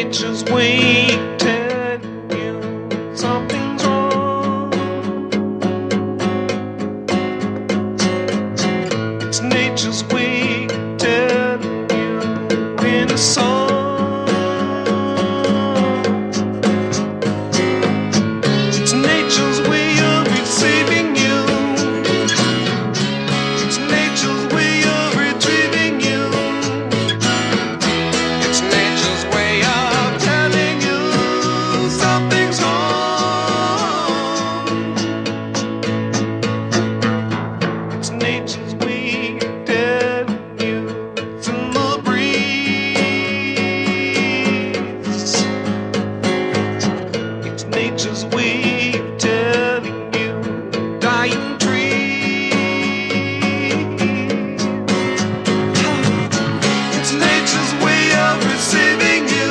nature's way telling you something's wrong. It's nature's way telling you in a song. It's nature's way of saving you. It's nature's way of retrieving you. It's nature's way of telling you something's wrong. It's nature's way of telling you it's in the breeze. It's nature's way of telling you dying trees. It's nature's way of receiving you.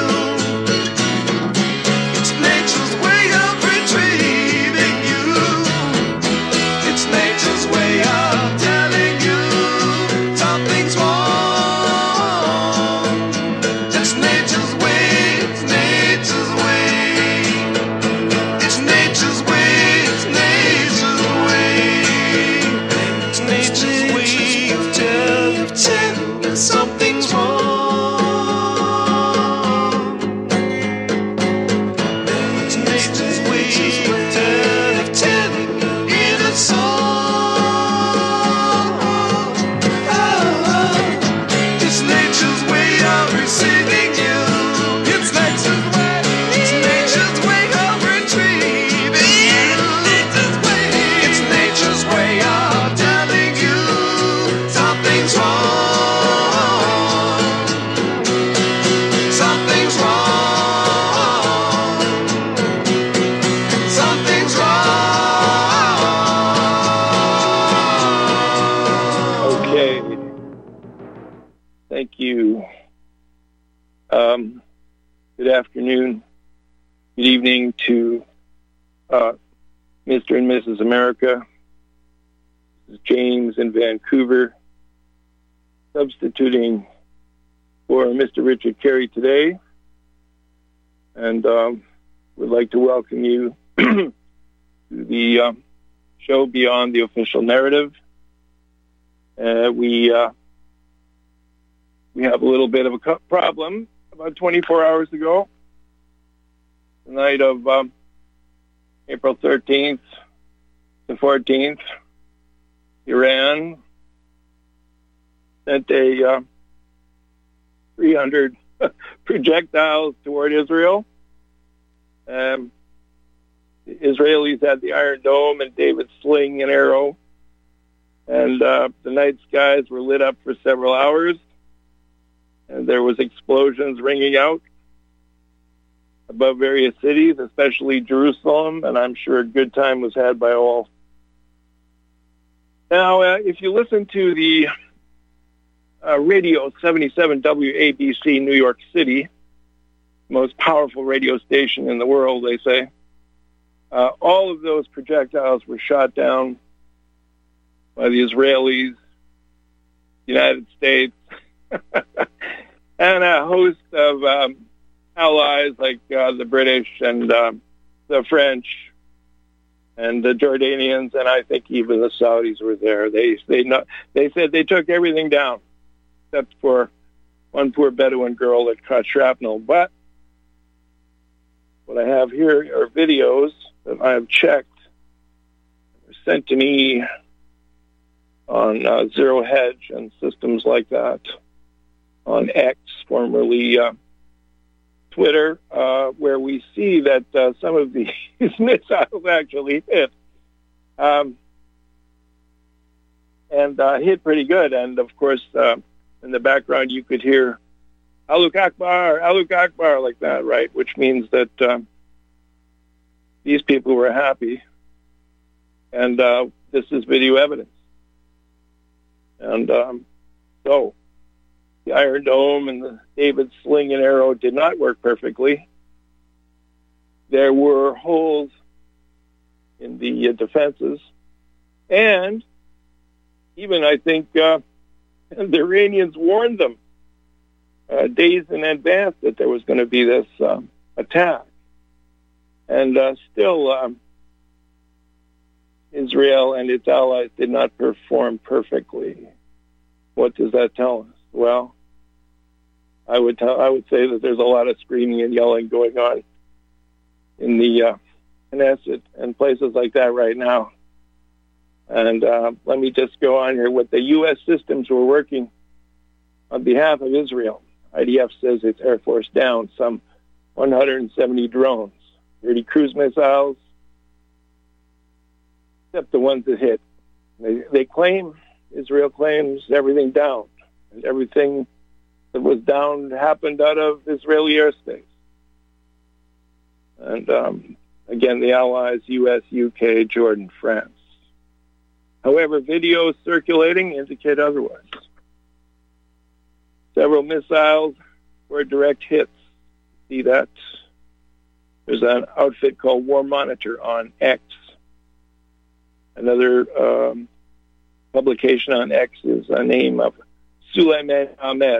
It's nature's way of retrieving you. It's nature's way of telling you something's wrong. It's nature's way, it's nature's way. It's nature's way, it's nature's way. It's nature's way of telling you something's wrong. It's nature's way of telling you in a song. It's nature's way of receiving you. It's nature's way. It's nature's way of retrieving you. It's nature's way of telling you something's wrong. Something's wrong. Something's wrong. Okay. Thank you. Good afternoon. Good evening to Mr. and Mrs. America. This is James in Vancouver, substituting for Mr. Richard Carey today. And would like to welcome you to the show Beyond the Official Narrative. We have a little bit of a problem. About 24 hours ago, the night of April 13th to 14th, Iran sent a 300 projectiles toward Israel. The Israelis had the Iron Dome and David's sling and arrow, and the night skies were lit up for several hours, and there was explosions ringing out above various cities, especially Jerusalem, and I'm sure a good time was had by all. Now, if you listen to the radio 77 WABC New York City, most powerful radio station in the world, they say, all of those projectiles were shot down by the Israelis, United States, and a host of allies like the British and the French and the Jordanians, and I think even the Saudis were there. They said they took everything down except for one poor Bedouin girl that caught shrapnel. But what I have here are videos that I have checked, were sent to me on Zero Hedge and systems like that, on X, formerly Twitter, where we see that some of these missiles actually hit, and hit pretty good. And of course, in the background, you could hear Aluk Akbar, like that, right? Which means that these people were happy, and this is video evidence. And so the Iron Dome and the David sling and arrow did not work perfectly. There were holes in the defenses, and even I think the Iranians warned them days in advance that there was going to be this attack. And still, Israel and its allies did not perform perfectly. What does that tell us? Well, I would say that there's a lot of screaming and yelling going on in the Knesset and places like that right now. And let me just go on here. What the U.S. systems were working on behalf of Israel. IDF says its Air Force down some 170 drones, 30 cruise missiles, except the ones that hit. They claim, Israel claims, everything down. And everything that was down happened out of Israeli airspace. And again, the Allies, U.S., U.K., Jordan, France. However, videos circulating indicate otherwise. Several missiles were direct hits. See that? There's an outfit called War Monitor on X. Another publication on X is a name of Suleiman Ahmed.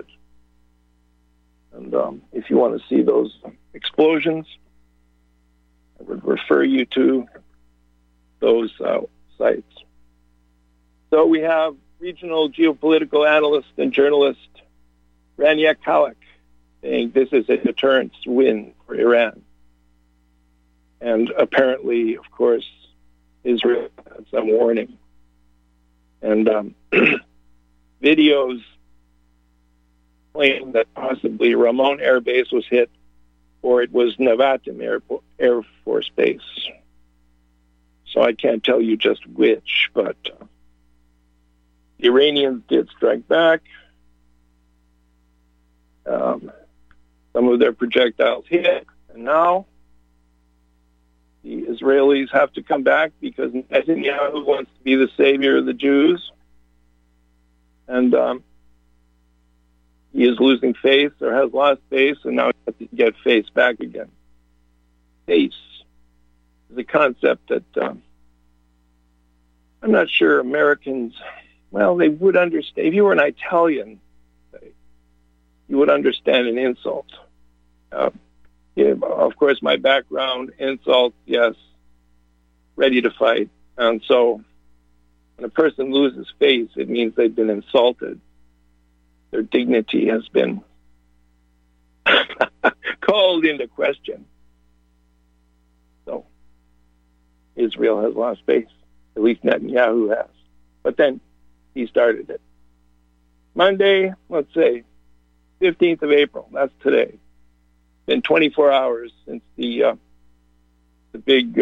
And if you want to see those explosions, I would refer you to those sites. So we have regional geopolitical analyst and journalist Rania Khalek saying this is a deterrence win for Iran. And apparently, of course, Israel had some warning. And videos claim that possibly Ramon Air Base was hit, or it was Nevatim Air Force Base. So I can't tell you just which, but the Iranians did strike back. Some of their projectiles hit, and now the Israelis have to come back because Netanyahu wants to be the savior of the Jews. And he is losing face or has lost face, and now he has to get face back again. Face is a concept that I'm not sure Americans, well, they would understand. If you were an Italian, say, you would understand an insult. Of course, my background, insult, yes, ready to fight. And so when a person loses face, it means they've been insulted. Their dignity has been called into question. So Israel has lost face. At least Netanyahu has. But then he started it. Monday, let's say, 15th of April, that's today. Been 24 hours since the big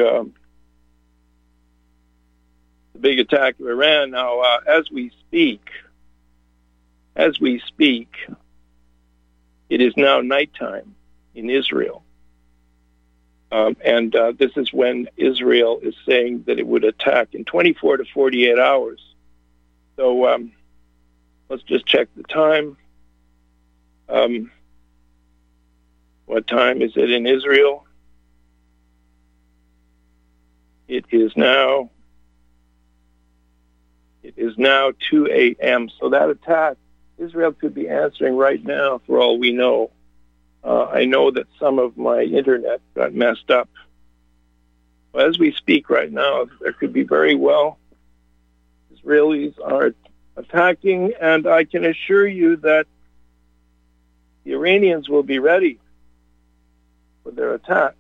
attack of Iran. Now, as we speak, it is now nighttime in Israel. And this is when Israel is saying that it would attack in 24 to 48 hours. So let's just check the time. What time is it in Israel? It is now 2 a.m. So that attack, Israel could be answering right now for all we know. I know that some of my internet got messed up. But as we speak right now, there could be very well Israelis are attacking, and I can assure you that the Iranians will be ready for their attack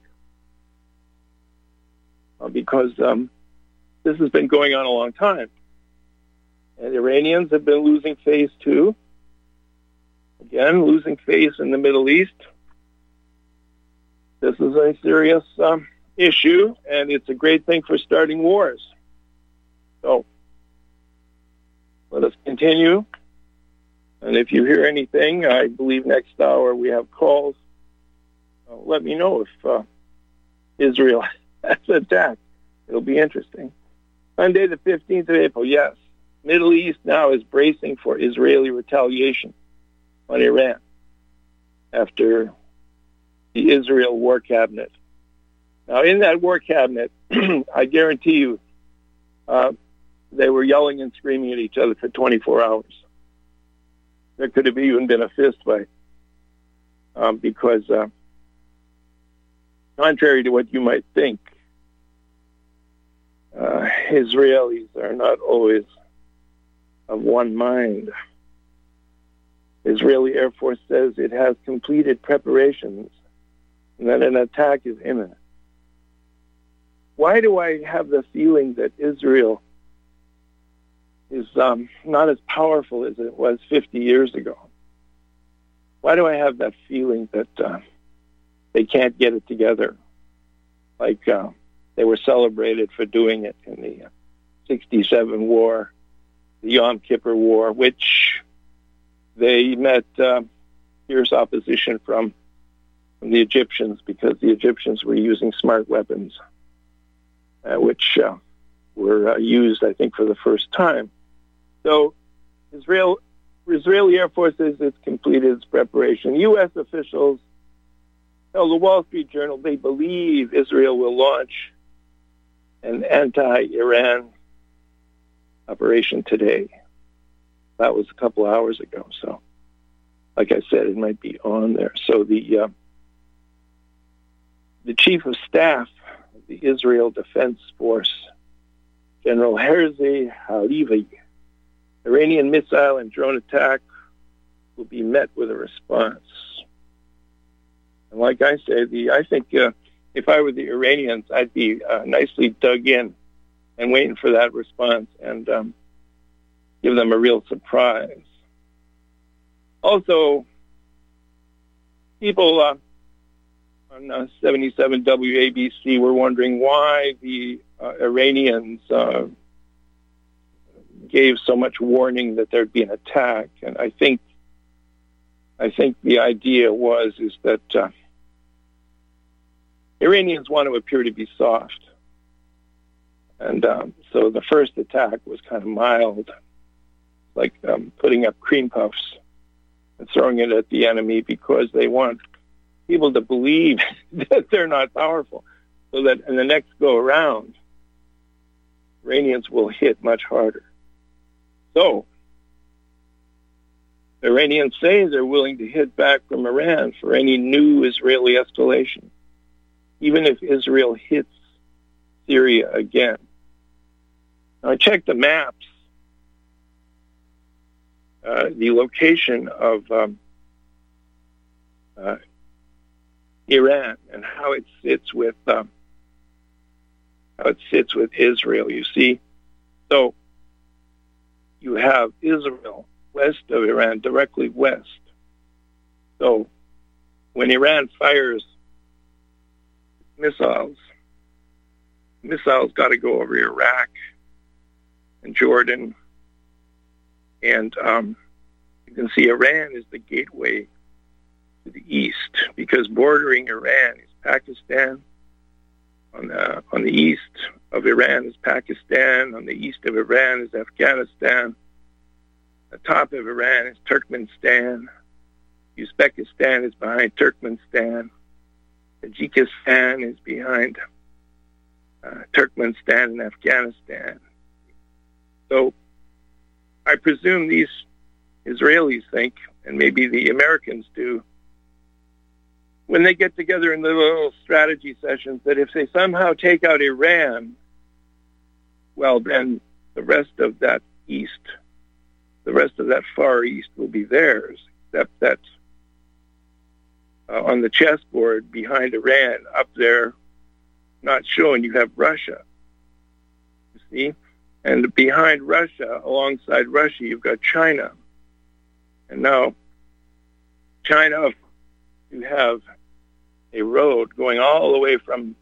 because this has been going on a long time. And the Iranians have been losing face too. Again, losing face in the Middle East. This is a serious issue, and it's a great thing for starting wars. So let us continue. And if you hear anything, I believe next hour we have calls. Let me know if Israel has attacked. It'll be interesting. Monday, the 15th of April, yes. Middle East now is bracing for Israeli retaliation on Iran after the Israel War Cabinet. Now, in that War Cabinet, I guarantee you, they were yelling and screaming at each other for 24 hours. There could have even been a fist fight. because contrary to what you might think, Israelis are not always of one mind. Israeli Air Force says it has completed preparations and that an attack is imminent. Why do I have the feeling that Israel is not as powerful as it was 50 years ago? Why do I have that feeling that they can't get it together like they were celebrated for doing it in the 67 war, the Yom Kippur War, which they met fierce opposition from the Egyptians because the Egyptians were using smart weapons, which were used, I think, for the first time. So Israeli Air Force says it's completed its preparation. U.S. officials tell the Wall Street Journal they believe Israel will launch an anti-Iran operation today. That was a couple hours ago. So, like I said, it might be on there. So the chief of staff of the Israel Defense Force, General Herzi Halevi, Iranian missile and drone attack will be met with a response. And like I say, I think if I were the Iranians, I'd be nicely dug in and waiting for that response and give them a real surprise. Also, people on 77 WABC were wondering why the Iranians gave so much warning that there'd be an attack, and I think the idea is that Iranians want to appear to be soft, and so the first attack was kind of mild, like putting up cream puffs and throwing it at the enemy because they want people to believe that they're not powerful, so that in the next go around, Iranians will hit much harder. So, the Iranians say they're willing to hit back from Iran for any new Israeli escalation, even if Israel hits Syria again. Now, I checked the maps, the location of Iran and how it sits with Israel. You see, so you have Israel west of Iran, directly west. So when Iran fires missiles got to go over Iraq and Jordan, and you can see Iran is the gateway to the east because bordering Iran is Pakistan. On the east of Iran is Pakistan. On the east of Iran is Afghanistan. The top of Iran is Turkmenistan. Uzbekistan is behind Turkmenistan. Tajikistan is behind Turkmenistan and Afghanistan. So I presume these Israelis think, and maybe the Americans do, when they get together in the little strategy sessions, that if they somehow take out Iran, well, then the rest of that far east will be theirs, except that on the chessboard behind Iran, up there, not shown, you have Russia. You see? And behind Russia, alongside Russia, you've got China. And now, China, you have a road going all the way from,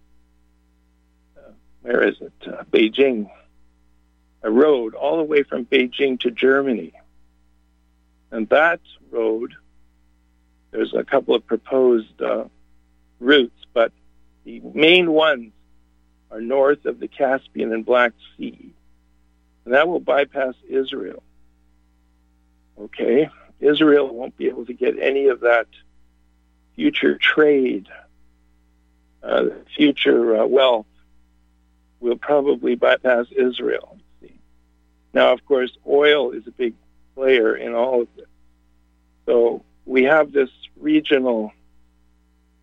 Beijing. A road all the way from Beijing to Germany. And that road, there's a couple of proposed routes, but the main ones are north of the Caspian and Black Sea. And that will bypass Israel. Okay? Israel won't be able to get any of that future trade, future wealth will probably bypass Israel. See? Now, of course, oil is a big player in all of this. So we have this regional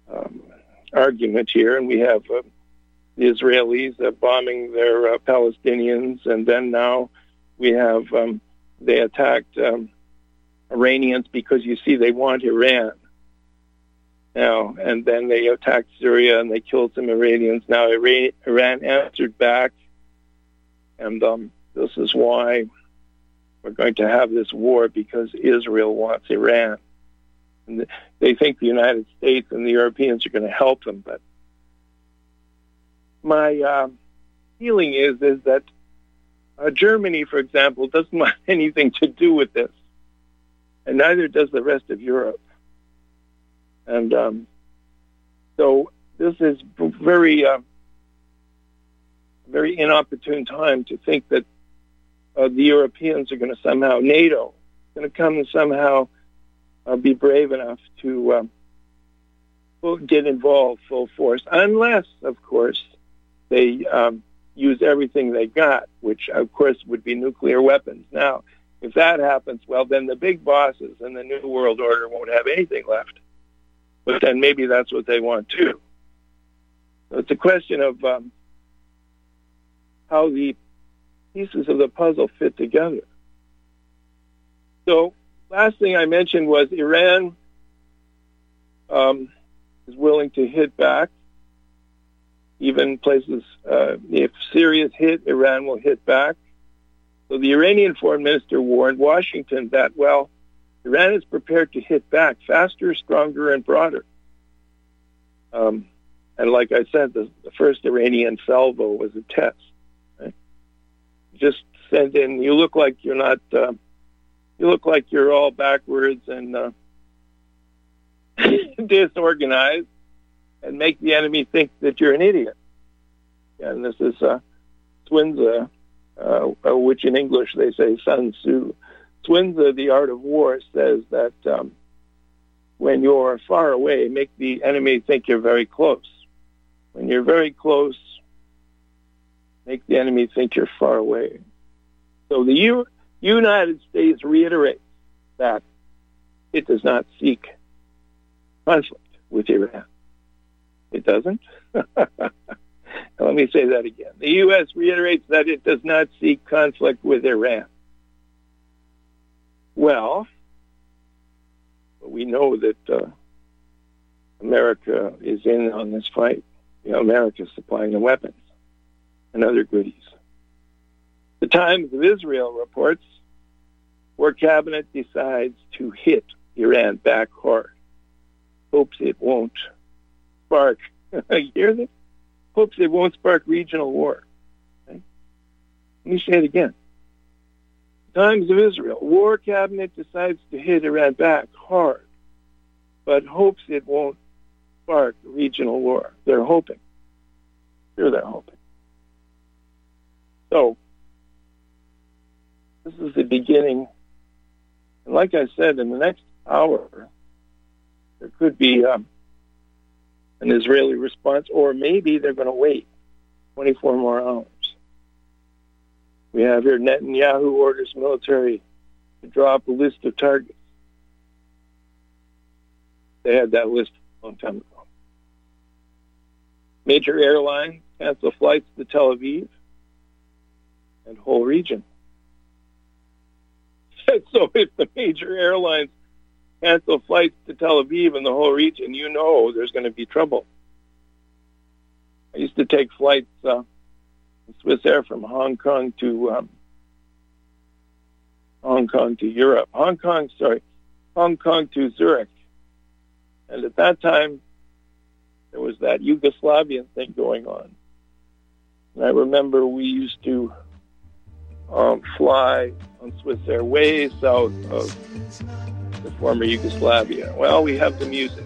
argument here, and we have the Israelis bombing their Palestinians, and then now we have they attacked Iranians because, you see, they want Iran now, and then they attacked Syria and they killed some Iranians. Now Iran answered back, and this is why we're going to have this war, because Israel wants Iran. And they think the United States and the Europeans are going to help them, but my feeling is that Germany, for example, doesn't want anything to do with this, and neither does the rest of Europe. And so this is very inopportune time to think that the Europeans are going to somehow, NATO, going to come and somehow be brave enough to get involved full force, unless, of course, they use everything they got, which, of course, would be nuclear weapons. Now, if that happens, well, then the big bosses in the New World Order won't have anything left. But then maybe that's what they want, too. So it's a question of how the pieces of the puzzle fit together. So, last thing I mentioned was Iran is willing to hit back. Even places, if Syria's hit, Iran will hit back. So the Iranian foreign minister warned Washington that, well, Iran is prepared to hit back faster, stronger, and broader. And like I said, the first Iranian salvo was a test. Right? Just send in, you look like you're not, you look like you're all backwards and disorganized, and make the enemy think that you're an idiot. And this is Swinza, which in English they say Sun Tzu. Swinza, The Art of War, says that when you're far away, make the enemy think you're very close. When you're very close, make the enemy think you're far away. So the United States reiterates that it does not seek conflict with Iran. It doesn't. Let me say that again. The U.S. reiterates that it does not seek conflict with Iran. Well, we know that America is in on this fight. You know, America is supplying the weapons and other goodies. The Times of Israel reports War Cabinet decides to hit Iran back hard. Hopes it won't spark. You hear this? Hopes it won't spark regional war. Okay? Let me say it again. Times of Israel. War Cabinet decides to hit Iran back hard, but hopes it won't spark regional war. They're hoping. Sure, they're hoping. So, this is the beginning. And like I said, in the next hour, there could be an Israeli response, or maybe they're going to wait 24 more hours. We have here Netanyahu orders military to draw up a list of targets. They had that list a long time ago. Major airlines cancel flights to Tel Aviv and whole region. So if the major airlines cancel flights to Tel Aviv and the whole region, you know there's going to be trouble. I used to take flights Swiss Air from Hong Kong to Europe. Hong Kong to Zurich. And at that time, there was that Yugoslavian thing going on. And I remember we used to fly on Swiss Air way south of the former Yugoslavia. Well, we have the music.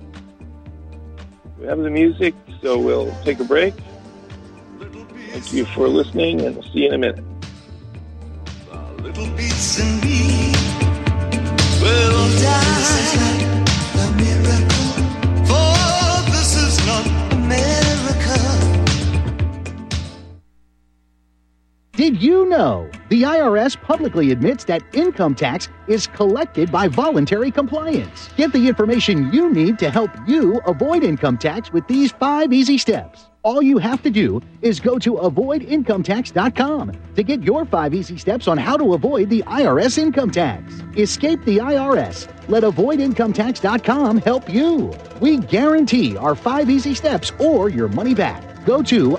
So we'll take a break. Thank you for listening, and we'll see you in a minute. A little piece in me will die. A miracle, for this is not America. Did you know the IRS publicly admits that income tax is collected by voluntary compliance? Get the information you need to help you avoid income tax with these 5 easy steps. All you have to do is go to avoidincometax.com to get your 5 easy steps on how to avoid the IRS income tax. Escape the IRS. Let avoidincometax.com help you. We guarantee our 5 easy steps or your money back. Go to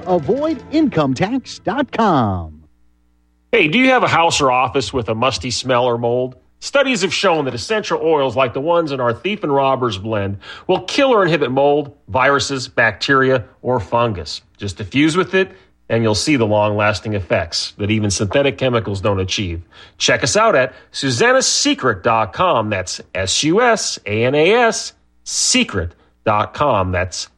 avoidincometax.com. Hey, do you have a house or office with a musty smell or mold? Studies have shown that essential oils like the ones in our Thief and Robbers blend will kill or inhibit mold, viruses, bacteria, or fungus. Just diffuse with it, and you'll see the long-lasting effects that even synthetic chemicals don't achieve. Check us out at SusannaSecret.com. That's SUSANAS Secret.com. That's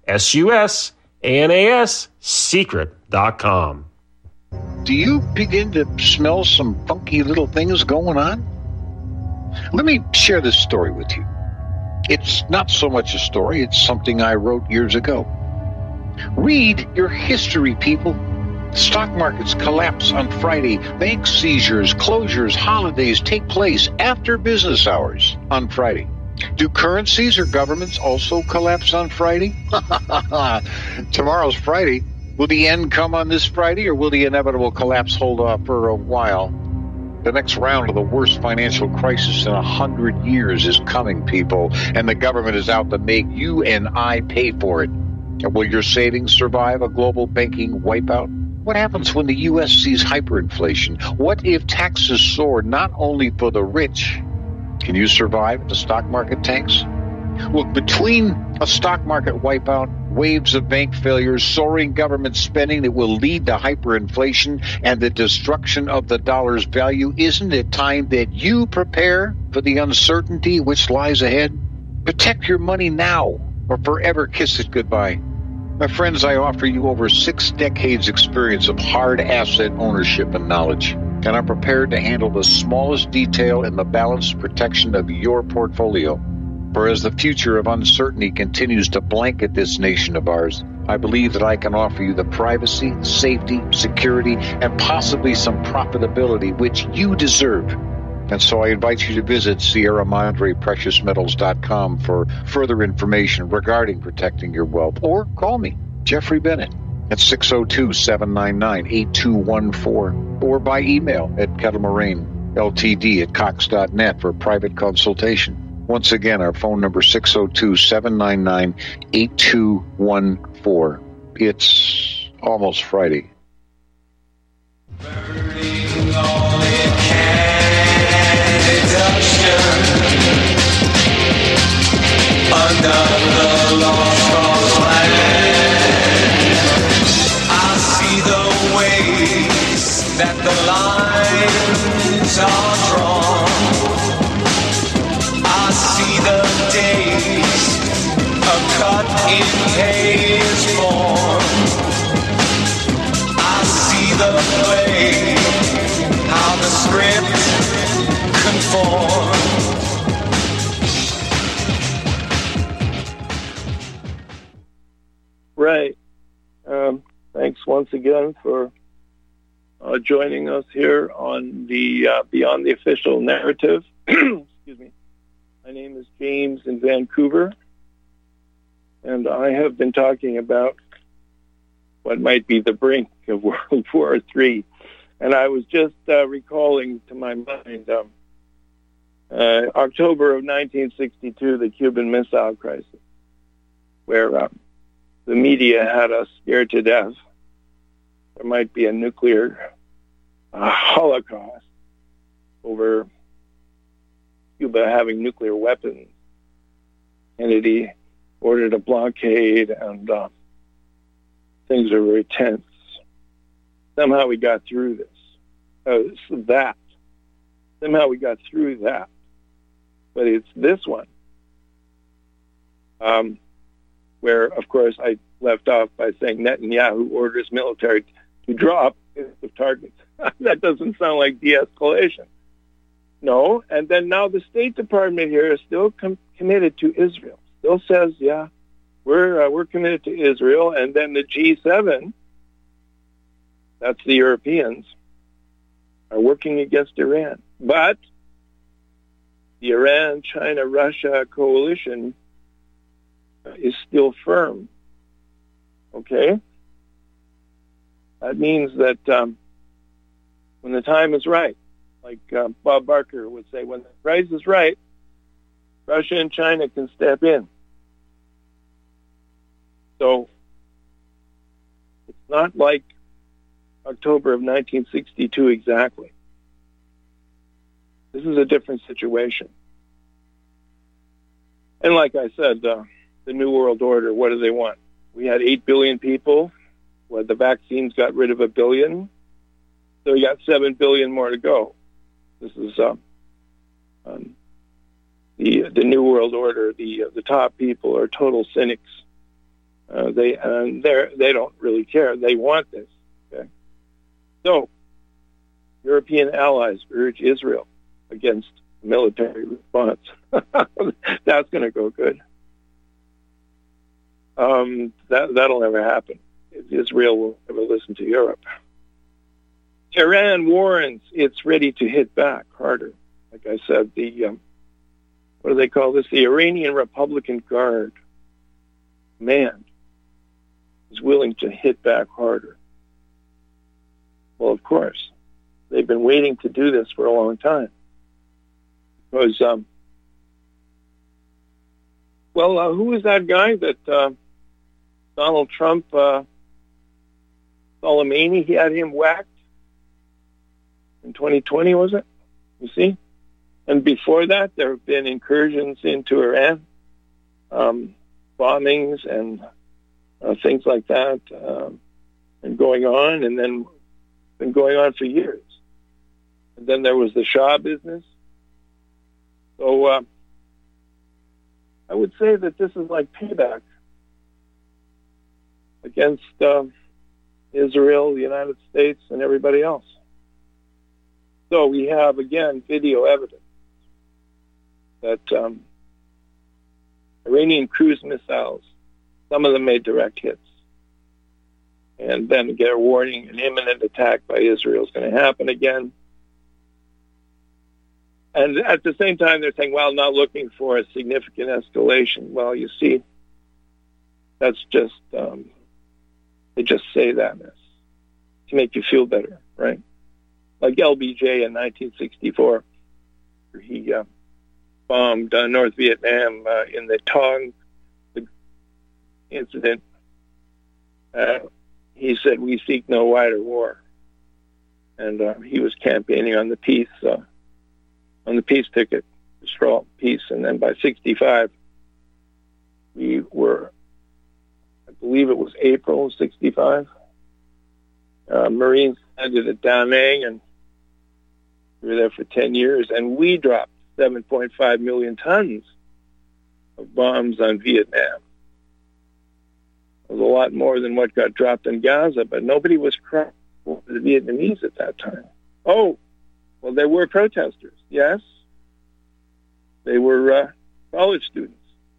SUSANAS Secret.com. Do you begin to smell some funky little things going on? Let me share this story with you. It's not so much a story, it's something I wrote years ago. Read your history, people. Stock markets collapse on Friday. Bank seizures, closures, holidays take place after business hours on Friday. Do currencies or governments also collapse on Friday? Tomorrow's Friday. Will the end come on this Friday, or will the inevitable collapse hold off for a while? The next round of the worst financial crisis in 100 years is coming, people, and the government is out to make you and I pay for it. And will your savings survive a global banking wipeout? What happens when the U.S. sees hyperinflation? What if taxes soar not only for the rich? Can you survive if the stock market tanks? Look, between a stock market wipeout, waves of bank failures, soaring government spending that will lead to hyperinflation, and the destruction of the dollar's value, isn't it time that you prepare for the uncertainty which lies ahead? Protect your money now, or forever kiss it goodbye. My friends, I offer you over 6 decades experience of hard asset ownership and knowledge, and I'm prepared to handle the smallest detail in the balanced protection of your portfolio. For as the future of uncertainty continues to blanket this nation of ours, I believe that I can offer you the privacy, safety, security, and possibly some profitability which you deserve. And so I invite you to visit SierraMadrePreciousMetals.com for further information regarding protecting your wealth, or call me, Jeffrey Bennett, at 602-799-8214, or by email at kettlemoraineltd@cox.net for private consultation. Once again, our phone number 602-799-8214. It's almost Friday. Burning all it can, deduction under the lost cause land. I see the ways that the lines are drawn. I see the days a cut in haze form. I see the play, how the script conforms. Right. Thanks once again for joining us here on the Beyond the Official Narrative. Excuse me. My name is James in Vancouver, and I have been talking about what might be the brink of World War III. And I was just recalling to my mind October of 1962, the Cuban Missile Crisis, where the media had us scared to death. There might be a nuclear holocaust over Cuba having nuclear weapons. Kennedy ordered a blockade, and things are very tense. Somehow we got through this. Somehow we got through that. But it's this one where, of course, I left off by saying Netanyahu orders military to drop the targets. That doesn't sound like de-escalation. No, and then now the State Department here is still committed to Israel. Still says, yeah, we're committed to Israel. And then the G7, that's the Europeans, are working against Iran. But the Iran, China, Russia coalition is still firm. Okay? That means that when the time is right, like Bob Barker would say, when the price is right, Russia and China can step in. So it's not like October of 1962 exactly. This is a different situation. And like I said, the New World Order, what do they want? We had 8 billion people. Well, the vaccines got rid of 1 billion. So we got 7 billion more to go. This is the New World Order. The top people are total cynics. They don't really care. They want this. Okay. So European allies urge Israel against military response. That's going to go good. That'll never happen. Israel will never listen to Europe. Iran warns it's ready to hit back harder. Like I said, what do they call this? The Iranian Republican Guard command is willing to hit back harder. Well, of course, they've been waiting to do this for a long time. Because, who was that guy that Donald Trump, Soleimani, he had him whacked in 2020, was it? You see? And before that, there have been incursions into Iran, bombings and things like that, and going on, and then been going on for years. And then there was the Shah business. So I would say that this is like payback against Israel, the United States, and everybody else. So we have, again, video evidence that Iranian cruise missiles, some of them made direct hits. And then get a warning, an imminent attack by Israel is going to happen again. And at the same time, they're saying, well, not looking for a significant escalation. Well, you see, that's just, they just say that to make you feel better, right? Like LBJ in 1964, where he bombed North Vietnam in the Tong incident. He said, we seek no wider war. And he was campaigning on the peace ticket, for all peace. And then by 65, we were, I believe it was April of 65, Marines landed at Da Nang, and we were there for 10 years, and we dropped 7.5 million tons of bombs on Vietnam. It was a lot more than what got dropped in Gaza, but nobody was crying for the Vietnamese at that time. Oh, well, there were protesters, yes. They were college students.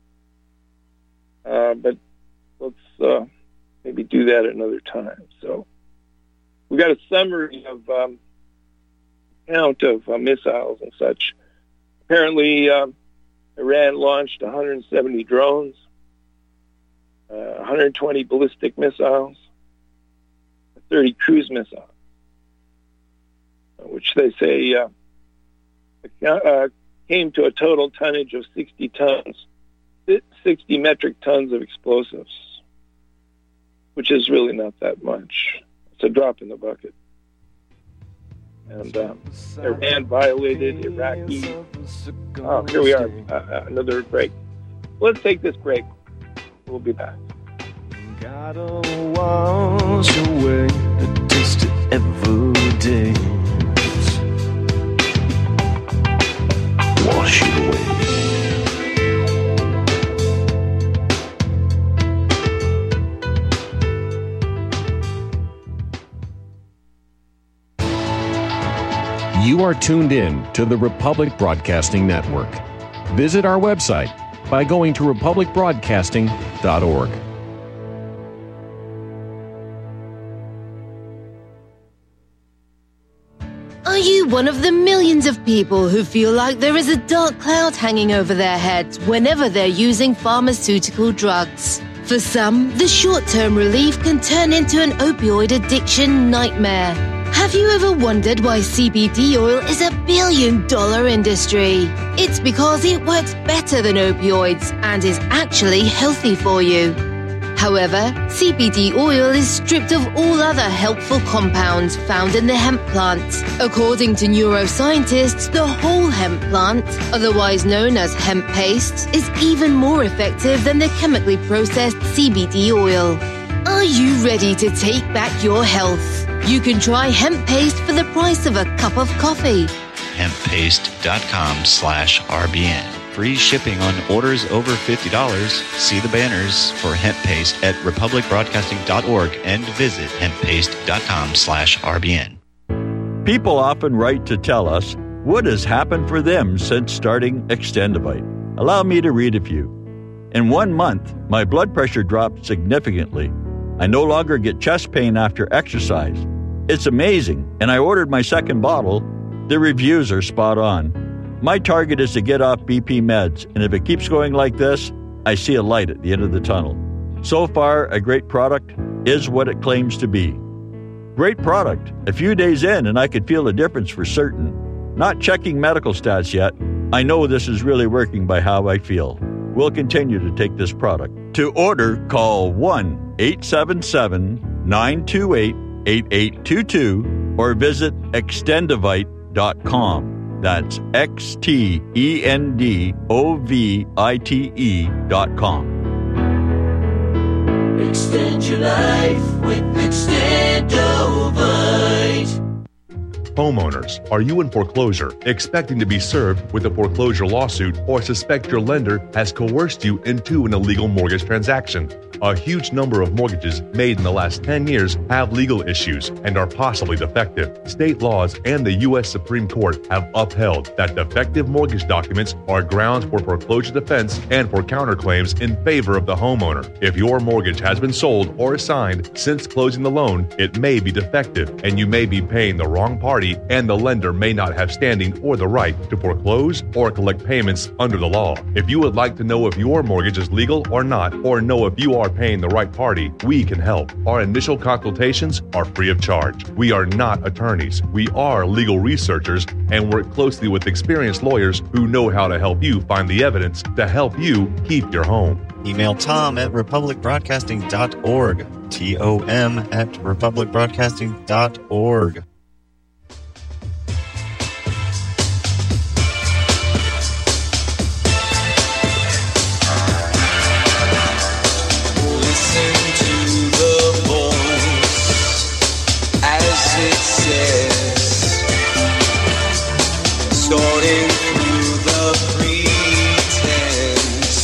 But let's maybe do that another time. So we got a summary of count of missiles and such. Apparently, Iran launched 170 drones, 120 ballistic missiles, 30 cruise missiles, which they say came to a total tonnage of 60 metric tons of explosives, which is really not that much. It's a drop in the bucket. And Iran violated Iraqi... Oh, here we are, another break. Let's take this break. We'll be back. Gotta wash away the taste of every day. Wash it away. You are tuned in to the Republic Broadcasting Network. Visit our website by going to republicbroadcasting.org. Are you you one of the millions of people who feel like there is a dark cloud hanging over their heads whenever they're using pharmaceutical drugs? For some, the short-term relief can turn into an opioid addiction nightmare. Have you ever wondered why CBD oil is a billion-dollar industry? It's because it works better than opioids and is actually healthy for you. However, CBD oil is stripped of all other helpful compounds found in the hemp plant. According to neuroscientists, the whole hemp plant, otherwise known as hemp paste, is even more effective than the chemically processed CBD oil. Are you ready to take back your health? You can try hemp paste for the price of a cup of coffee. Hemppaste.com/RBN. Free shipping on orders over $50. See the banners for hemp paste at republicbroadcasting.org and visit hemppaste.com/RBN. People often write to tell us what has happened for them since starting Extendivite. Allow me to read a few. In 1 month, my blood pressure dropped significantly. I no longer get chest pain after exercise. It's amazing, and I ordered my second bottle. The reviews are spot on. My target is to get off BP meds, and if it keeps going like this, I see a light at the end of the tunnel. So far, a great product is what it claims to be. Great product. A few days in, and I could feel a difference for certain. Not checking medical stats yet. I know this is really working by how I feel. We'll continue to take this product. To order, call 1-877-928-8822 or visit extendivite.com. That's XTENDOVITE.com. Extend your life with Extendovite. Homeowners, are you in foreclosure, expecting to be served with a foreclosure lawsuit, or suspect your lender has coerced you into an illegal mortgage transaction? A huge number of mortgages made in the last 10 years have legal issues and are possibly defective. State laws and the U.S. Supreme Court have upheld that defective mortgage documents are grounds for foreclosure defense and for counterclaims in favor of the homeowner. If your mortgage has been sold or assigned since closing the loan, it may be defective and you may be paying the wrong party, and the lender may not have standing or the right to foreclose or collect payments under the law. If you would like to know if your mortgage is legal or not, or know if you are paying the right party, we can help. Our initial consultations are free of charge. We are not attorneys. We are legal researchers and work closely with experienced lawyers who know how to help you find the evidence to help you keep your home. Email Tom at republicbroadcasting.org. TOM at republicbroadcasting.org. Sorting through the pretense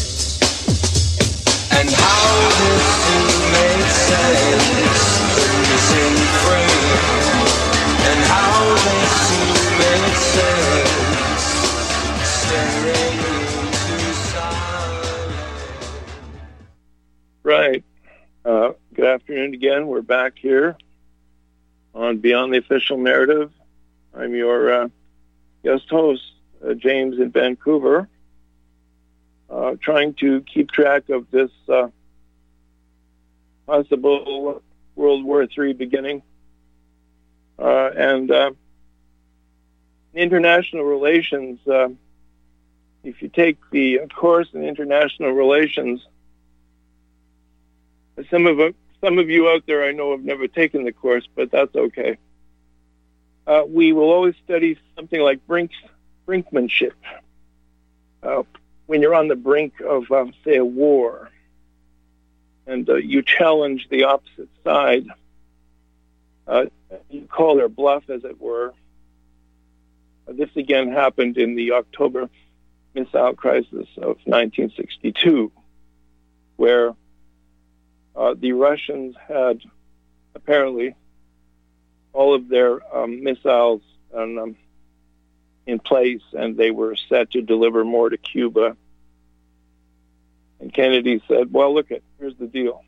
and how this soon made sense. Missing frame and how this soon made sense. Staring into silence. Right. Good afternoon again. We're back here on Beyond the Official Narrative. I'm your guest host, James in Vancouver, trying to keep track of this possible World War III beginning. And international relations, if you take the course in international relations, some of you out there I know have never taken the course, but that's okay. We will always study something like brinkmanship. When you're on the brink of, say, a war, and you challenge the opposite side, you call their bluff, as it were. This again happened in the October missile crisis of 1962, where the Russians had apparently all of their missiles in place, and they were set to deliver more to Cuba. And Kennedy said, well, look, here's the deal.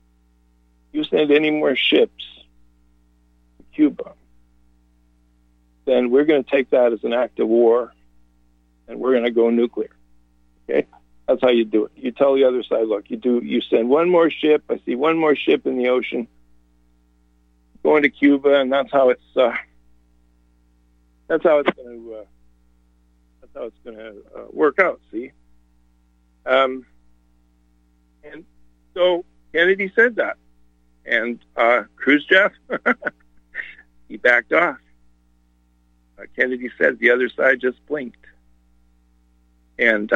You send any more ships to Cuba, then we're going to take that as an act of war, and we're going to go nuclear. Okay, that's how you do it. You tell the other side, look, you send one more ship. I see one more ship in the ocean going to Cuba, and that's how it's going to work out. See, and so Kennedy said that, and Khrushchev he backed off. Kennedy said the other side just blinked, and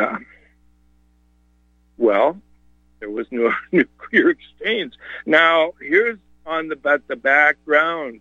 well, there was no nuclear exchange. Now here's on the background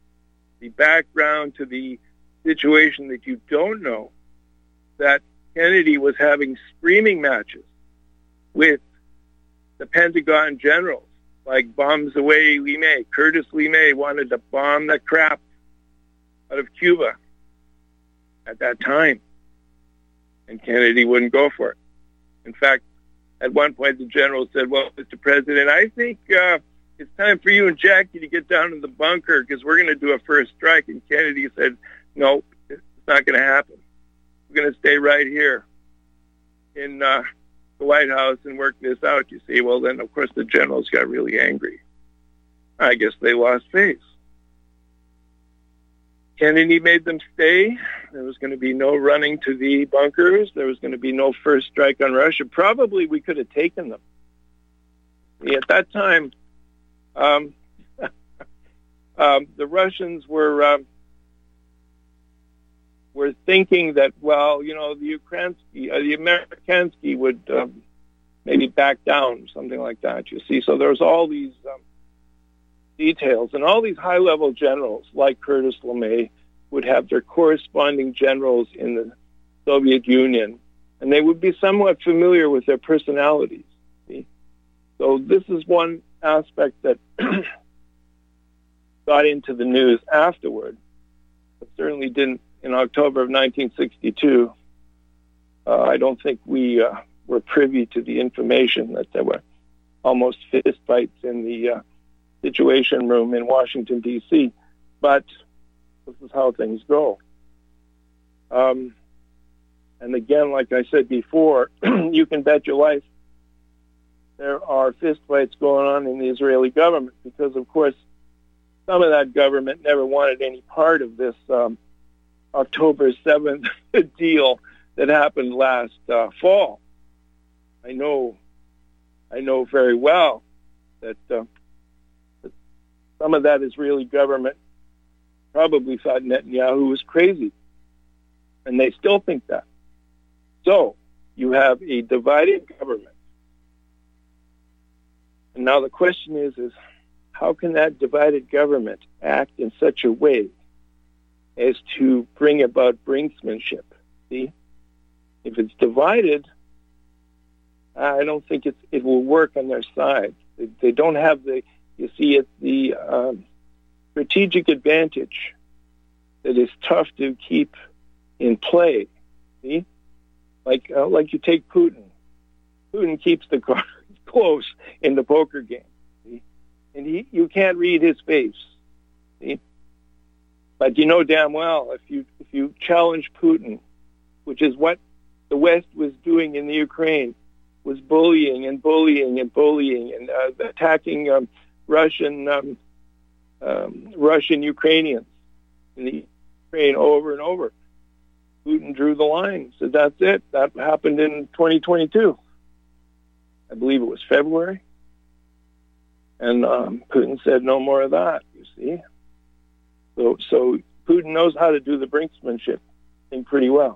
to the situation that you don't know, that Kennedy was having screaming matches with the Pentagon generals, like bombs away LeMay. Curtis LeMay wanted to bomb the crap out of Cuba at that time, and Kennedy wouldn't go for it. In fact, at one point the general said, well, Mr. President, I think it's time for you and Jackie to get down to the bunker because we're going to do a first strike. And Kennedy said, no, it's not going to happen. We're going to stay right here in the White House and work this out, you see. Well, then, of course, the generals got really angry. I guess they lost face. Kennedy made them stay. There was going to be no running to the bunkers. There was going to be no first strike on Russia. Probably we could have taken them. See, at that time, the Russians were thinking that, well, you know, the Amerikansky would maybe back down, something like that, you see. So there's all these details, and all these high-level generals, like Curtis LeMay, would have their corresponding generals in the Soviet Union, and they would be somewhat familiar with their personalities. See? So this is one aspect that got into the news afterward, but certainly didn't in October of 1962. I don't think we were privy to the information that there were almost fistfights in the Situation Room in Washington, D.C., but this is how things go. And again, like I said before, you can bet your life there are fistfights going on in the Israeli government because, of course, some of that government never wanted any part of this October 7th deal that happened last fall. I know very well that some of that Israeli government probably thought Netanyahu was crazy, and they still think that. So you have a divided government. And now the question is how can that divided government act in such a way as to bring about brinksmanship? See? If it's divided, I don't think it will work on their side. They don't have the strategic advantage that is tough to keep in play. See? Like you take Putin. Putin keeps the cards close in the poker game. See? And you can't read his face. See? But you know damn well if you challenge Putin, which is what the West was doing in the Ukraine, was bullying and attacking Russian Ukrainians in the Ukraine over and over. Putin drew the line, said that's it. That happened in 2022. I believe it was February. And Putin said no more of that, you see. So Putin knows how to do the brinksmanship thing pretty well.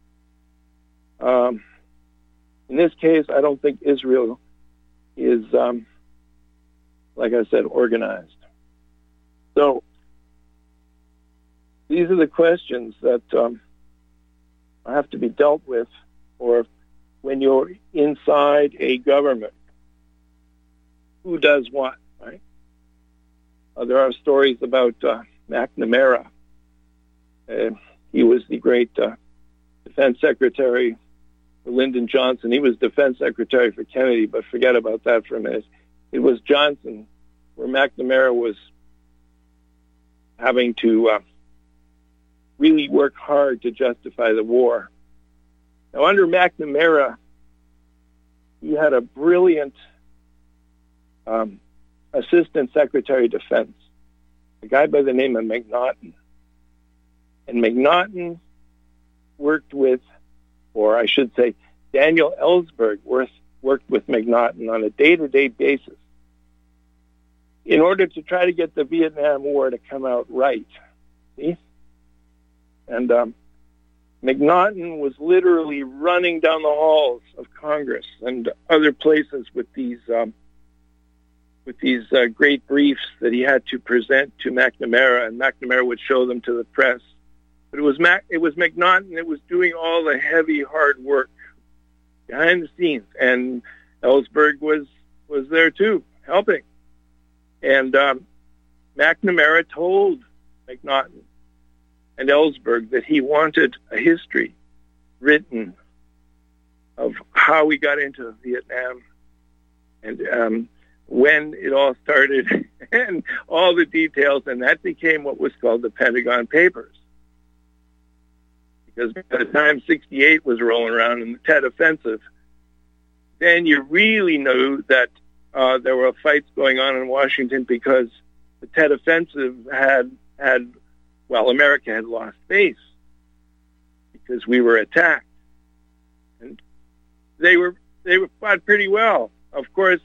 In this case, I don't think Israel is, like I said, organized. So these are the questions that have to be dealt with, or when you're inside a government, who does what, right? There are stories about McNamara. He was the great defense secretary for Lyndon Johnson. He was defense secretary for Kennedy, but forget about that for a minute. It was Johnson where McNamara was having to really work hard to justify the war. Now, under McNamara, he had a brilliant Assistant Secretary of Defense, a guy by the name of McNaughton. And McNaughton worked with, or I should say, Daniel Ellsberg worked with McNaughton on a day-to-day basis in order to try to get the Vietnam War to come out right. See? And McNaughton was literally running down the halls of Congress and other places with these great briefs that he had to present to McNamara, and McNamara would show them to the press. But it was McNaughton that was doing all the heavy, hard work behind the scenes, and Ellsberg was there too, helping. And McNamara told McNaughton and Ellsberg that he wanted a history written of how we got into Vietnam and when it all started and all the details, and that became what was called the Pentagon Papers. Because by the time 68 was rolling around in the Tet Offensive, then you really knew that there were fights going on in Washington, because the Tet Offensive had America had lost face because we were attacked, and they were fought pretty well. Of course,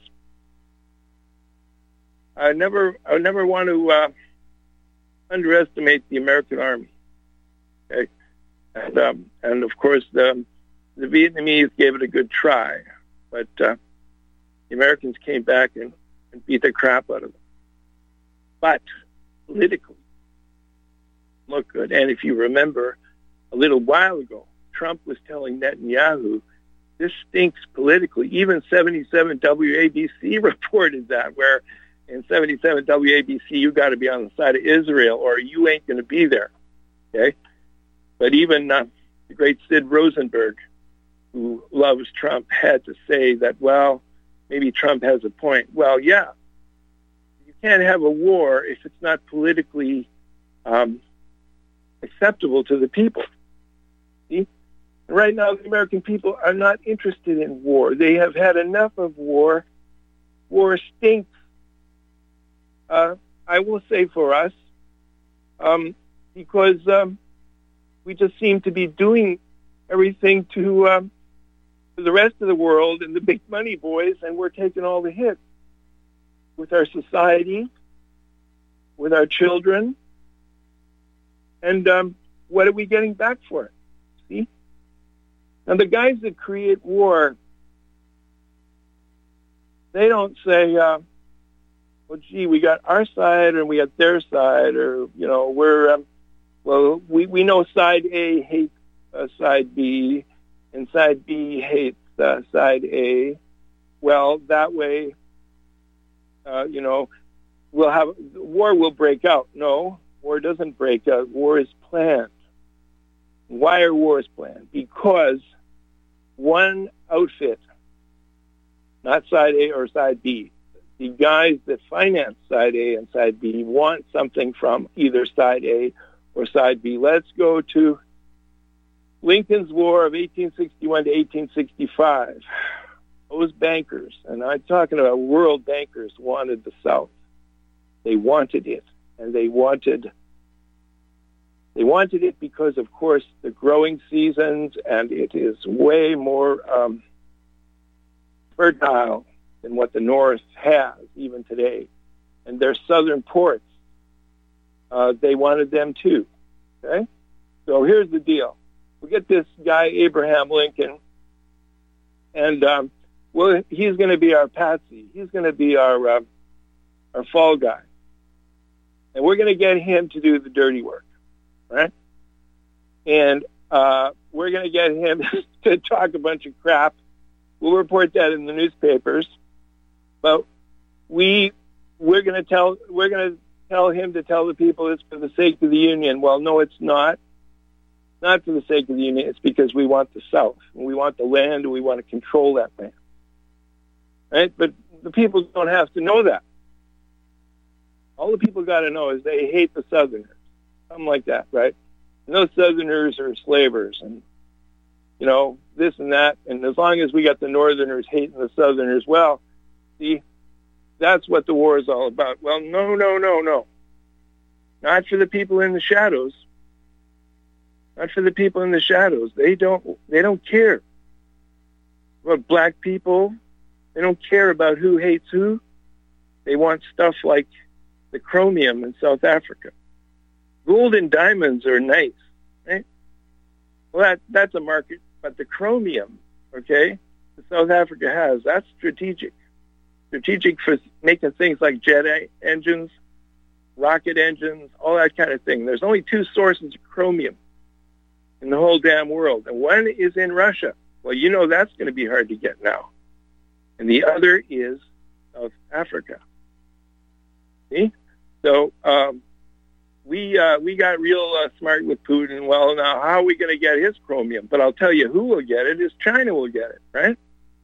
I never want to underestimate the American Army. Okay, and of course the Vietnamese gave it a good try, but the Americans came back and beat the crap out of them. But politically, look good. And if you remember, a little while ago, Trump was telling Netanyahu, this stinks politically. Even 77 WABC reported that, where in 77 WABC, you got to be on the side of Israel or you ain't going to be there. Okay? But even the great Sid Rosenberg, who loves Trump, had to say that, well, maybe Trump has a point. Well, yeah. You can't have a war if it's not politically acceptable to the people. See? And right now, the American people are not interested in war. They have had enough of war. War stinks. I will say for us, because we just seem to be doing everything to the rest of the world and the big money boys, and we're taking all the hits with our society, with our children, and what are we getting back for it? See? Now, the guys that create war, they don't say, well, gee, we got our side and we got their side, or, you know, we know side A hates side B, and side B hates side A. Well, that way, you know, war will break out. No, war doesn't break out. War is planned. Why are wars planned? Because one outfit, not side A or side B, the guys that finance side A and side B want something from either side A or side B. Let's go to Lincoln's War of 1861 to 1865. Those bankers, and I'm talking about world bankers, wanted the South. They wanted it, and they wanted it because, of course, the growing seasons, and it is way more fertile than what the North has even today. And their southern ports, they wanted them too. Okay? So here's the deal. We get this guy, Abraham Lincoln, and well, he's going to be our patsy. He's going to be our fall guy. And we're going to get him to do the dirty work, right? And we're going to get him to talk a bunch of crap. We'll report that in the newspapers. But we're going to tell him to tell the people it's for the sake of the Union. Well, no, it's not. Not for the sake of the Union. It's because we want the South, and we want the land, and we want to control that land. Right? But the people don't have to know that. All the people got to know is they hate the Southerners. Something like that, right? And those Southerners are slavers, and this and that. And as long as we got the Northerners hating the Southerners, well, see, that's what the war is all about. Well, no. Not for the people in the shadows. Not for the people in the shadows. They don't care about black people. They don't care about who hates who. They want stuff like the chromium in South Africa. Gold and diamonds are nice, right? Well, that's a market. But the chromium, okay, that South Africa has, that's strategic. Strategic for making things like jet engines, rocket engines, all that kind of thing. There's only 2 sources of chromium in the whole damn world. And one is in Russia. Well, that's going to be hard to get now. And the other is South Africa. See? So we got real smart with Putin. Well, now how are we going to get his chromium? But I'll tell you who will get it is China will get it, right?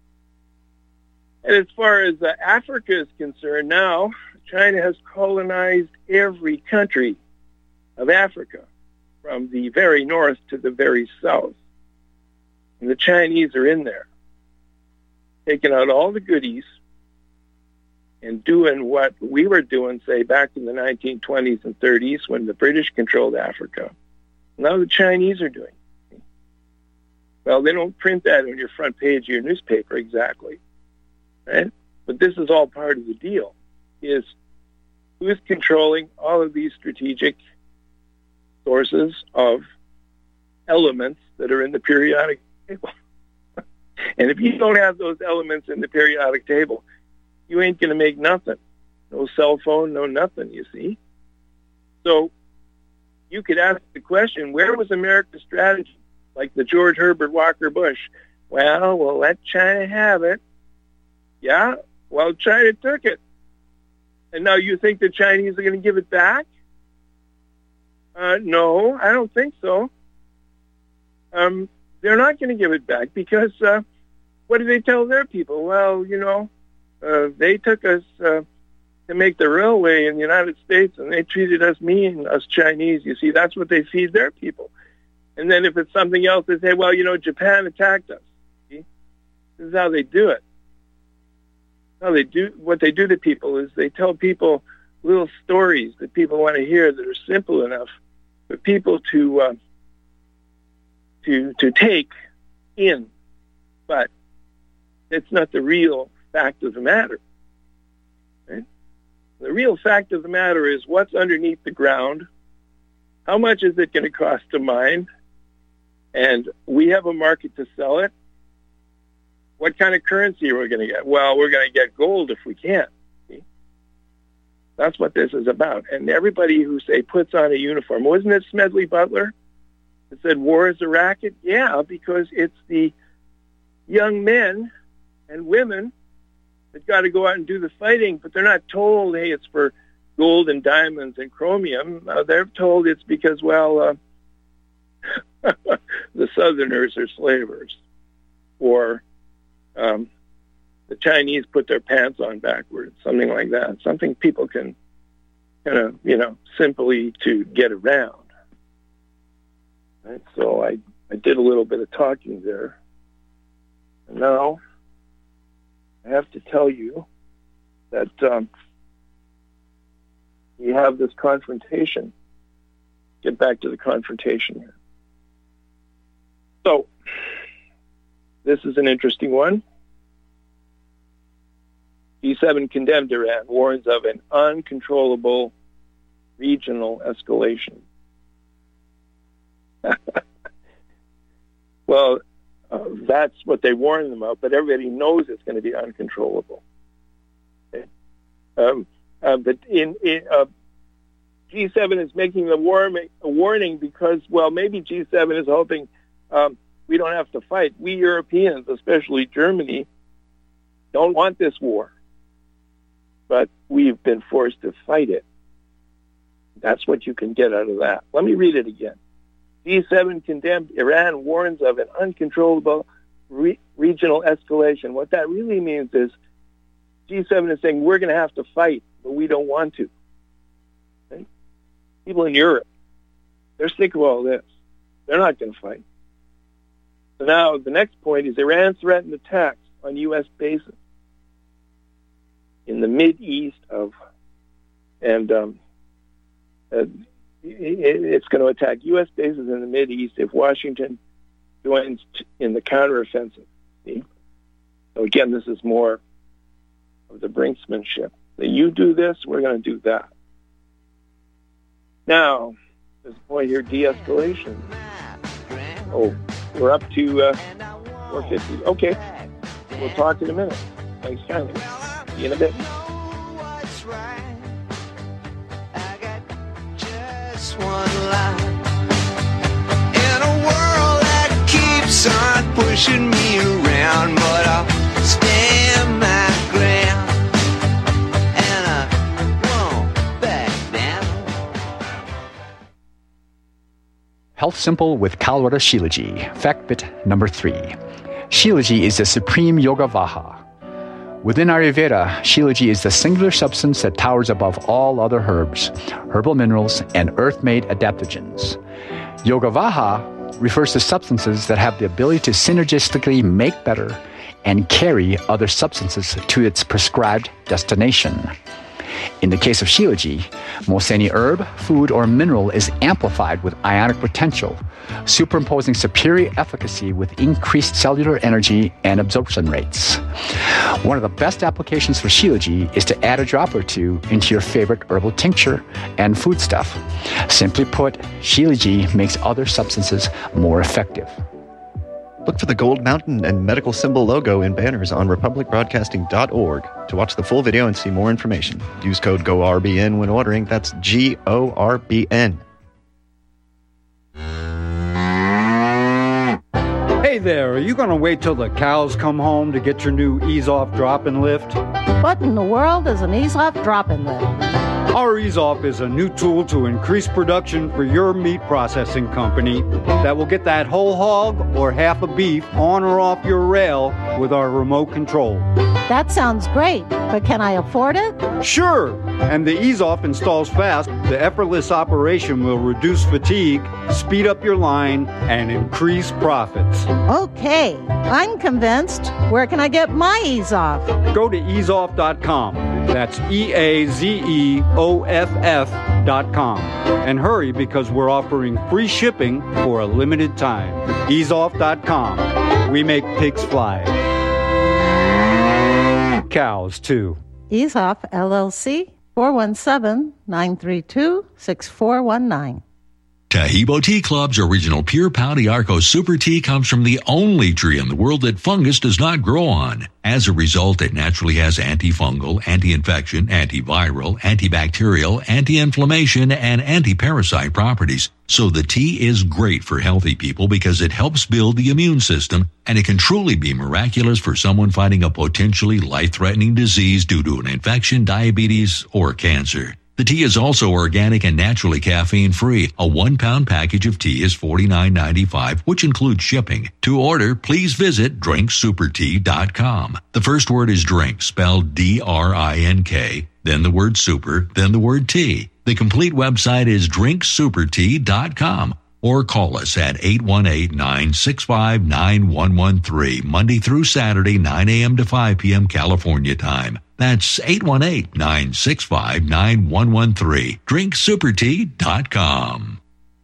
And as far as Africa is concerned now, China has colonized every country of Africa from the very north to the very south. And the Chinese are in there, taking out all the goodies and doing what we were doing, say, back in the 1920s and 30s when the British controlled Africa. Now the Chinese are doing it. Well, they don't print that on your front page of your newspaper exactly, right? But this is all part of the deal, is who's controlling all of these strategic sources of elements that are in the periodic table. And if you don't have those elements in the periodic table, you ain't going to make nothing. No cell phone, no nothing, you see. So you could ask the question, where was America's strategy? Like the George Herbert Walker Bush. Well, we'll let China have it. Yeah, well, China took it. And now you think the Chinese are going to give it back? No, I don't think so. They're not going to give it back because what do they tell their people? Well, they took us to make the railway in the United States, and they treated us mean, us Chinese. You see, that's what they feed their people. And then if it's something else, they say, well, Japan attacked us. See? This is how they do it. What they do to people is they tell people little stories that people want to hear that are simple enough for people to take in, but it's not the real fact of the matter. Right? The real fact of the matter is what's underneath the ground, how much is it going to cost to mine, and we have a market to sell it. What kind of currency are we going to get? Well, we're going to get gold if we can. See? That's what this is about. And everybody who, say, puts on a uniform, wasn't it Smedley Butler that said war is a racket? Yeah, because it's the young men and women that got to go out and do the fighting, but they're not told, hey, it's for gold and diamonds and chromium. They're told it's because, well, the Southerners are slavers, or the Chinese put their pants on backwards, something like that. Something people can kind of, simply to get around. Right? So I did a little bit of talking there. And now I have to tell you that you have this confrontation. Get back to the confrontation here. So this is an interesting one. G7 condemned Iran, warns of an uncontrollable regional escalation. Well, that's what they warned them of, but everybody knows it's going to be uncontrollable. Okay? But G7 is making a warning because, well, maybe G7 is hoping we don't have to fight. We Europeans, especially Germany, don't want this war. But we've been forced to fight it. That's what you can get out of that. Let me read it again. G7 condemned Iran, warns of an uncontrollable regional escalation. What that really means is G7 is saying we're going to have to fight, but we don't want to. Okay? People in Europe They're sick of all this. They're not going to fight. So now the next point is Iran threatened attacks on U.S. bases in the Mideast it's going to attack U.S. bases in the Mideast if Washington joins in the counteroffensive. See? So again, this is more of the brinksmanship. So you do this, we're going to do that. Now, there's a point here, de-escalation. Oh, we're up to 450. Okay, we'll talk in a minute. Thanks kindly. See you in a bit. One line in a world that keeps on pushing me around, but I'll stand my ground and I won't back down. Health Simple with Kalwara Shilaji. Fact bit number 3. Shilaji is the supreme yoga vaha. Within Ayurveda, Shilaji is the singular substance that towers above all other herbs, herbal minerals, and earth-made adaptogens. Yogavaha refers to substances that have the ability to synergistically make better and carry other substances to its prescribed destination. In the case of Shilaji, most any herb, food, or mineral is amplified with ionic potential, superimposing superior efficacy with increased cellular energy and absorption rates. One of the best applications for Shilaji is to add a drop or two into your favorite herbal tincture and foodstuff. Simply put, Shilaji makes other substances more effective. Look for the Gold Mountain and medical symbol logo in banners on republicbroadcasting.org to watch the full video and see more information. Use code GORBN when ordering. That's GORBN. Hey there, are you going to wait till the cows come home to get your new Ease-Off drop-in lift? What in the world is an Ease-Off drop-in lift? Our Ease-Off is a new tool to increase production for your meat processing company that will get that whole hog or half a beef on or off your rail with our remote control. That sounds great, but can I afford it? Sure, and the Ease-Off installs fast. The effortless operation will reduce fatigue, speed up your line, and increase profits. Okay, I'm convinced. Where can I get my Ease-Off? Go to easeoff.com. That's EAZEOFF.com. And hurry because we're offering free shipping for a limited time. Easeoff.com. We make pigs fly. Cows, too. Ease-Off, LLC, 417-932-6419. Tahibo Tea Club's original Pure Pau d'Arco Super Tea comes from the only tree in the world that fungus does not grow on. As a result, it naturally has antifungal, anti-infection, antiviral, antibacterial, anti-inflammation, and anti-parasite properties. So the tea is great for healthy people because it helps build the immune system, and it can truly be miraculous for someone fighting a potentially life-threatening disease due to an infection, diabetes, or cancer. The tea is also organic and naturally caffeine-free. A 1-pound package of tea is $49.95, which includes shipping. To order, please visit drinksupertea.com. The first word is drink, spelled D-R-I-N-K, then the word super, then the word tea. The complete website is drinksupertea.com. Or call us at 818-965-9113, Monday through Saturday, 9 a.m. to 5 p.m. California time. That's 818-965-9113, drinksupertea.com.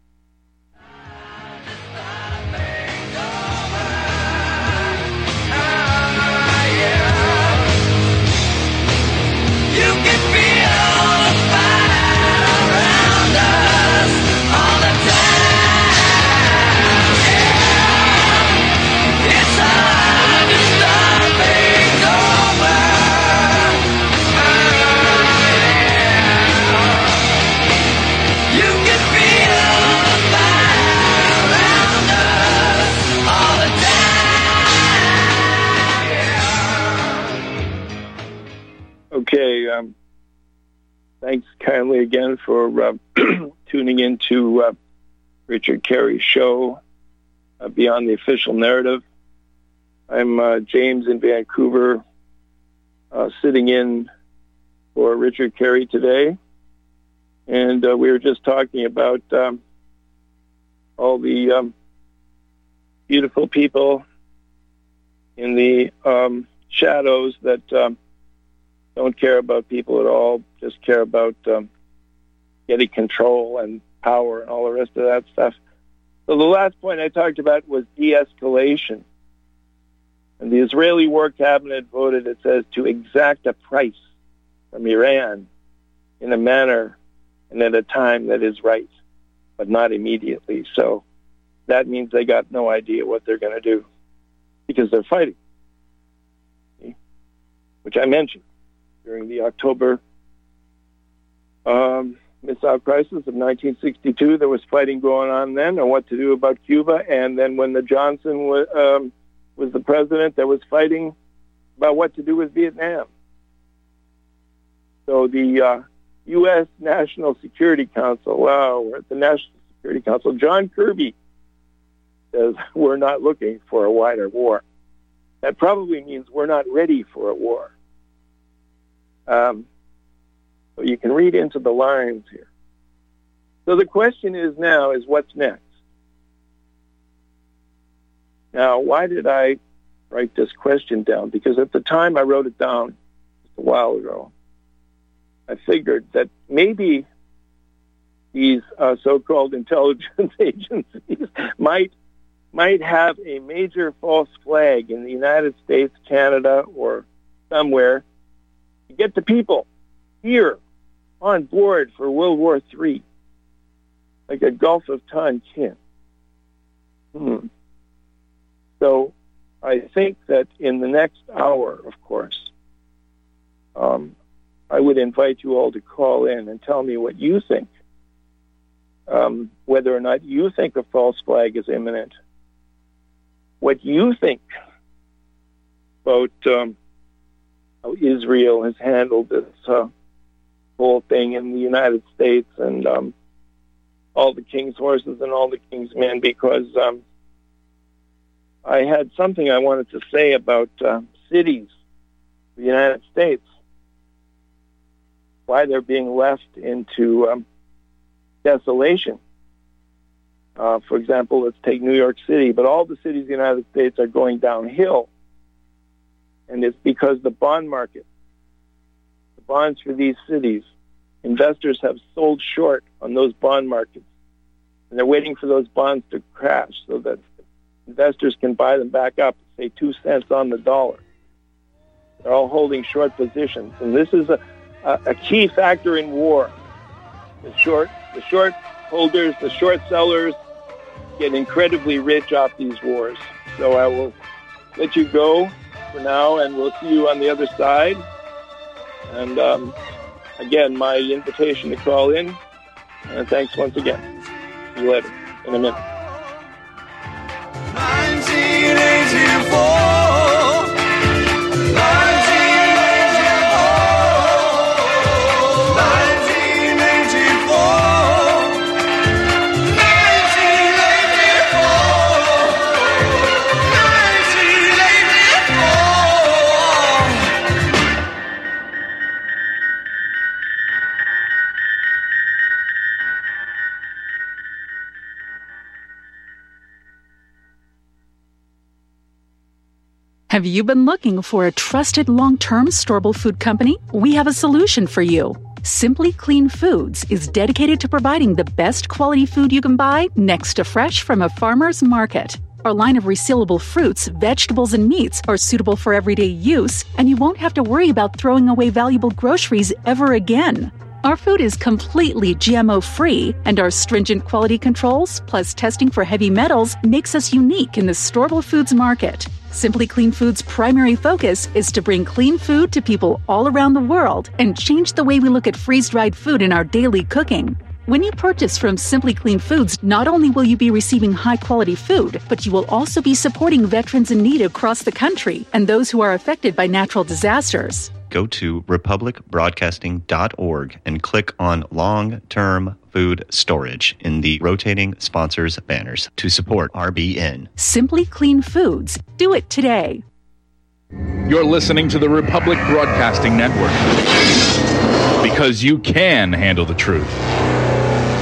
Okay, thanks kindly again for tuning into Richard Carey's show, Beyond the Official Narrative. I'm James in Vancouver, sitting in for Richard Carey today. And we were just talking about all the beautiful people in the shadows that don't care about people at all, just care about getting control and power and all the rest of that stuff. So the last point I talked about was de-escalation. And the Israeli War Cabinet voted, it says, to exact a price from Iran in a manner and at a time that is right, but not immediately. So that means they got no idea what they're going to do because they're fighting, which I mentioned during the October missile crisis of 1962. There was fighting going on then on what to do about Cuba. And then when the Johnson was the president, there was fighting about what to do with Vietnam. So the U.S. National Security Council, we're at the National Security Council. John Kirby says we're not looking for a wider war. That probably means we're not ready for a war. So you can read into the lines here. So the question is what's next? Now, why did I write this question down? Because at the time I wrote it down just a while ago, I figured that maybe these so-called intelligence agencies might have a major false flag in the United States, Canada, or somewhere to get the people here on board for World War III, like a Gulf of Tonkin. So I think that in the next hour, of course, I would invite you all to call in and tell me what you think, whether or not you think a false flag is imminent, what you think about how Israel has handled this whole thing in the United States and all the king's horses and all the king's men, because I had something I wanted to say about cities, the United States, why they're being left into desolation. For example, let's take New York City, but all the cities in the United States are going downhill. And it's because the bond market, the bonds for these cities, investors have sold short on those bond markets. And they're waiting for those bonds to crash so that investors can buy them back up, say 2 cents on the dollar. They're all holding short positions. And this is a key factor in war. The short holders, the short sellers get incredibly rich off these wars. So I will let you go for now, and we'll see you on the other side. And again, my invitation to call in. And thanks once again. See you later in a minute. 1984. Have you been looking for a trusted long-term storable food company? We have a solution for you. Simply Clean Foods is dedicated to providing the best quality food you can buy next to fresh from a farmer's market. Our line of resealable fruits, vegetables, and meats are suitable for everyday use, and you won't have to worry about throwing away valuable groceries ever again. Our food is completely GMO-free, and our stringent quality controls, plus testing for heavy metals, makes us unique in the storable foods market. Simply Clean Foods' primary focus is to bring clean food to people all around the world and change the way we look at freeze-dried food in our daily cooking. When you purchase from Simply Clean Foods, not only will you be receiving high-quality food, but you will also be supporting veterans in need across the country and those who are affected by natural disasters. Go to republicbroadcasting.org and click on long-term food storage in the rotating sponsors banners to support RBN. Simply Clean Foods. Do it today. You're listening to the Republic Broadcasting Network, because you can handle the truth.